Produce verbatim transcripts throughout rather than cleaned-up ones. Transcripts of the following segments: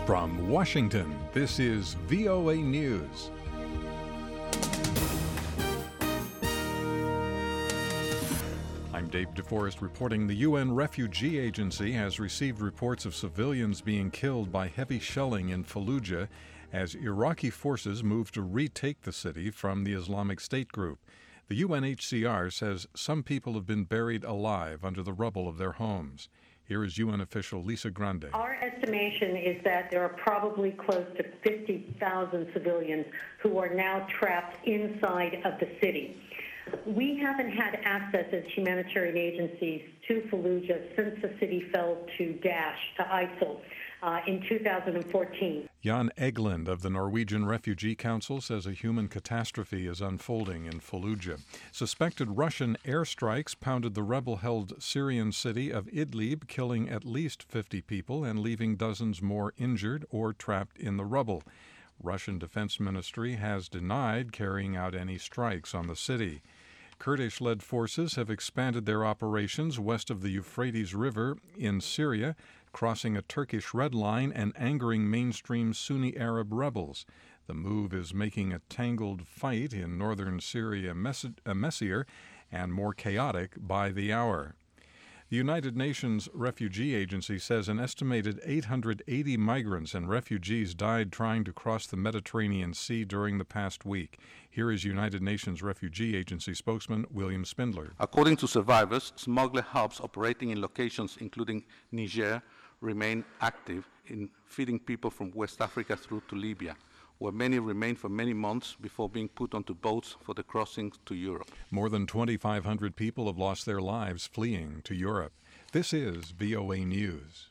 From Washington, this is V O A News. I'm Dave DeForest reporting the U N Refugee Agency has received reports of civilians being killed by heavy shelling in Fallujah as Iraqi forces move to retake the city from the Islamic State group. The U N H C R says some people have been buried alive under the rubble of their homes. Here is U N official Lisa Grande. Our estimation is that there are probably close to fifty thousand civilians who are now trapped inside of the city. We haven't had access as humanitarian agencies to Fallujah since the city fell to Daesh, to ISIL, uh, in two thousand fourteen. Jan Egeland of the Norwegian Refugee Council says a human catastrophe is unfolding in Fallujah. Suspected Russian airstrikes pounded the rebel-held Syrian city of Idlib, killing at least fifty people and leaving dozens more injured or trapped in the rubble. Russian Defense Ministry has denied carrying out any strikes on the city. Kurdish-led forces have expanded their operations west of the Euphrates River in Syria, crossing a Turkish red line and angering mainstream Sunni Arab rebels. The move is making a tangled fight in northern Syria mess- messier and more chaotic by the hour. The United Nations Refugee Agency says an estimated eight hundred eighty migrants and refugees died trying to cross the Mediterranean Sea during the past week. Here is United Nations Refugee Agency spokesman William Spindler. According to survivors, smuggler hubs operating in locations including Niger remain active in feeding people from West Africa through to Libya, where many remain for many months before being put onto boats for the crossing to Europe. More than twenty-five hundred people have lost their lives fleeing to Europe. This is V O A News.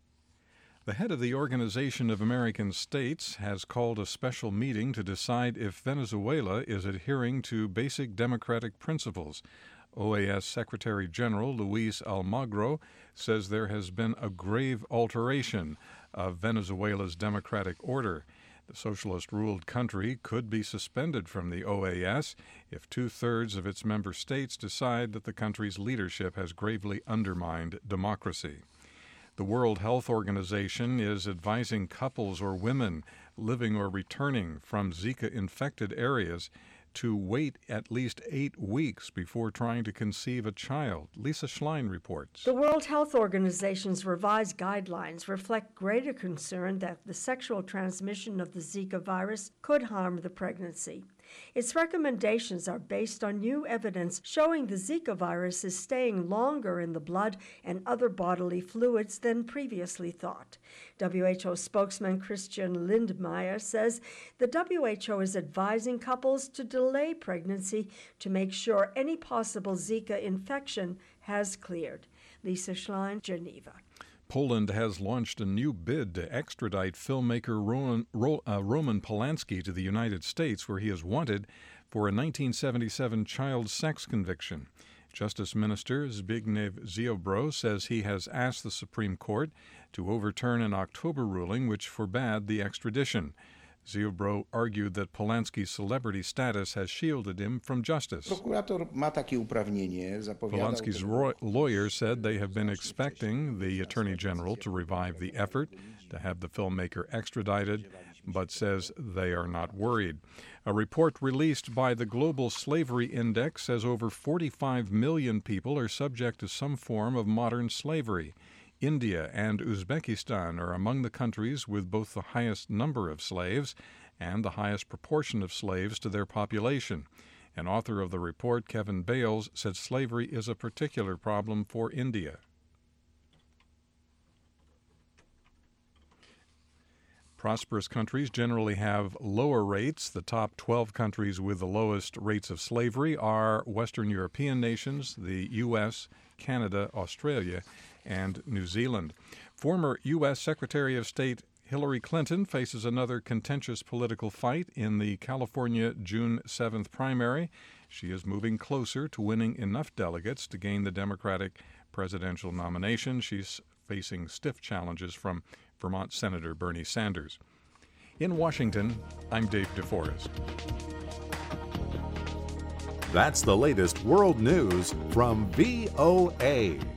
The head of the Organization of American States has called a special meeting to decide if Venezuela is adhering to basic democratic principles. O A S Secretary General Luis Almagro says there has been a grave alteration of Venezuela's democratic order. The socialist-ruled country could be suspended from the O A S if two-thirds of its member states decide that the country's leadership has gravely undermined democracy. The World Health Organization is advising couples or women living or returning from Zika-infected areas to wait at least eight weeks before trying to conceive a child. Lisa Schlein reports. The World Health Organization's revised guidelines reflect greater concern that the sexual transmission of the Zika virus could harm the pregnancy. Its recommendations are based on new evidence showing the Zika virus is staying longer in the blood and other bodily fluids than previously thought. W H O spokesman Christian Lindmeier says the W H O is advising couples to delay pregnancy to make sure any possible Zika infection has cleared. Lisa Schlein, Geneva. Poland has launched a new bid to extradite filmmaker Roman, Ro, uh, Roman Polanski to the United States, where he is wanted for a nineteen seventy-seven child sex conviction. Justice Minister Zbigniew Ziobro says he has asked the Supreme Court to overturn an October ruling which forbade the extradition. Ziobro argued that Polanski's celebrity status has shielded him from justice. Polanski's ro- lawyer said they have been expecting the Attorney General to revive the effort to have the filmmaker extradited, but says they are not worried. A report released by the Global Slavery Index says over forty-five million people are subject to some form of modern slavery. India and Uzbekistan are among the countries with both the highest number of slaves and the highest proportion of slaves to their population. An author of the report, Kevin Bales, said slavery is a particular problem for India. Prosperous countries generally have lower rates. The top twelve countries with the lowest rates of slavery are Western European nations, the U S, Canada, Australia, and New Zealand. Former U S Secretary of State Hillary Clinton faces another contentious political fight in the California June seventh primary. She is moving closer to winning enough delegates to gain the Democratic presidential nomination. She's facing stiff challenges from Vermont Senator Bernie Sanders. In Washington, I'm Dave DeForest. That's the latest world news from V O A.